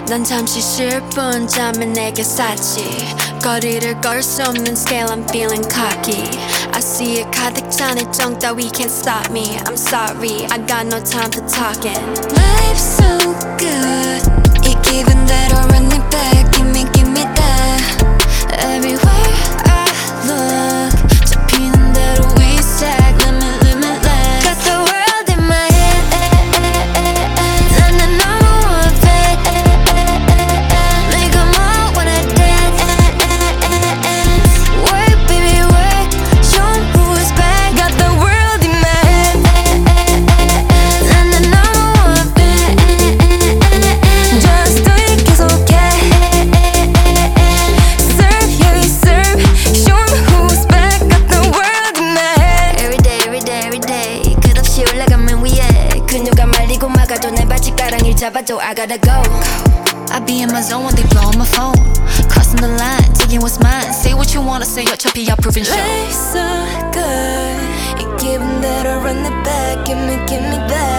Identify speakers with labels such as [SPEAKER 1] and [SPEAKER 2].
[SPEAKER 1] 난 잠시 쉴 뿐 잠을 내게 쌌지 거리를 걸 수 없는 scale I'm feeling cocky I see it 가득 찬 일정 따위 can't stop me I'm sorry I got no time for talking Life's so good 이 기분대로 run it back give me that Everywhere I look 잡히는 대로 we stack limitless Got the world in my head 난 내 number one fan make 'em all wanna dance Work baby work show 'em who's back Got the world in my head 난 내 number one fan Just do it 계속해 Serve yeah we serve show 'em who's back Got the world in my head Every day 끝없이 올라가면 위에 근육가 말리고 막아도 내 바지가랑이를 잡아도 I gotta go I be in my zone when they blow on my phone Crossing the line, taking what's mine Say what you wanna say, 어차피 I'll prove and show Life's so good 이 기분대로 run it back give me that